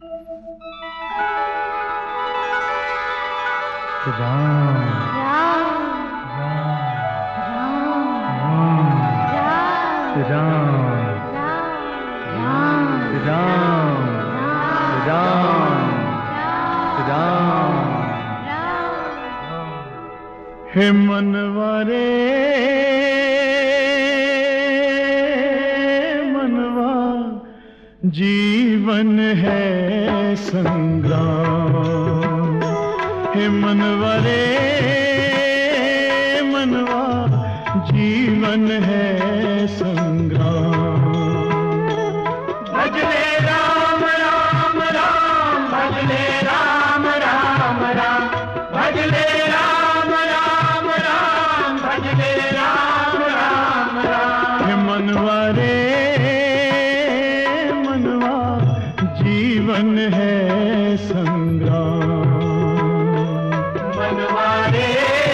हे मनवा रे मनवा, जीवन है संग्राम। हे मनवा रे मनवा, जीवन है संग्राम। भजले राम राम राम, भजले राम राम राम, भजले राम राम राम, भजले राम राम राम। हे मनवा रे मनवा, जीवन है संग्राम। मनवा रे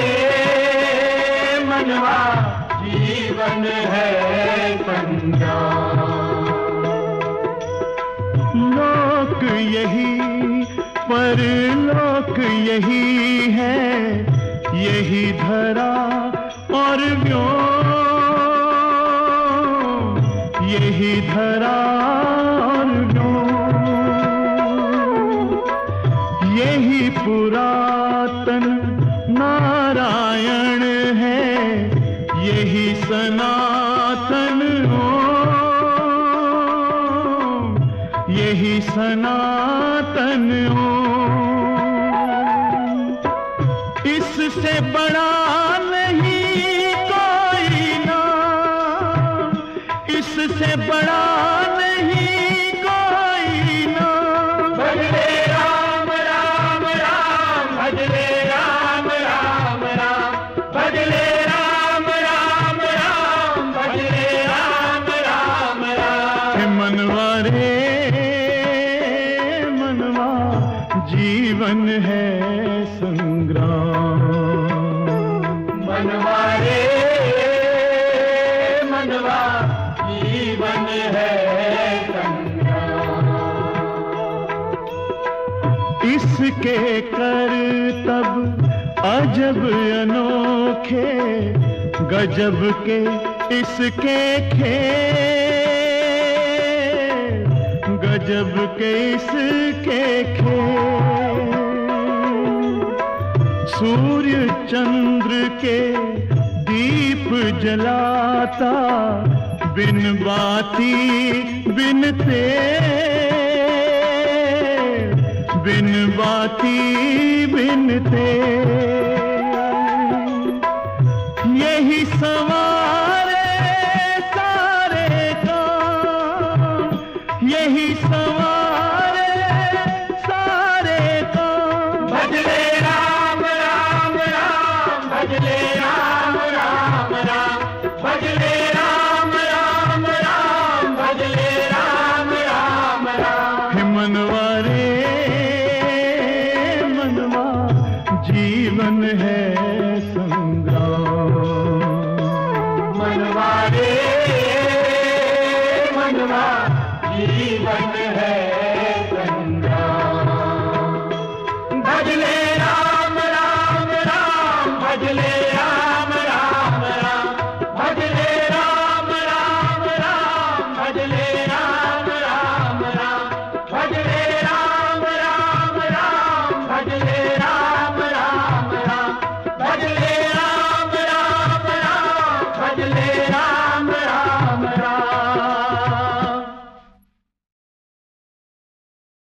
मनवा, जीवन है संग्राम। लोक यही परलोक यही है, यही धरा और व्योम, यही धरा और व्योम, यही पुरातन नारायण है, यही सनातन ओम, यही सनातन ओम। इससे बड़ा नहीं कोई नाम, इससे बड़ा नहीं कोई नाम। भजले राम राम राम, भजले राम राम राम, भजले राम राम राम, भजले राम राम राम। हे मनवा रे मनवा, जीवन है संग्राम। मनवा रे मनवा, जीवन है संग्राम। इसके करतब अजब अनोखे, गजब के इसके खेल, गजब के इसके खेल। सूर्य चंद्र के दीप जलाता, बिन बाती बिन तेल, बिन बाती बिन तेल। यही सवारे सारे काम, यही सवारे सारे काम। भजले राम राम राम, भजले राम राम राम, भजले राम राम राम, भजले राम राम राम। हे मनवा रे मनवा, जीवन है संग्राम। मनवा रे मनवा, जीवन है